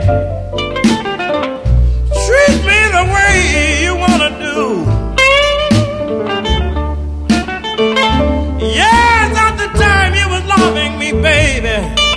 Treat me the way you wanna do. Yes, at the time you was loving me, baby.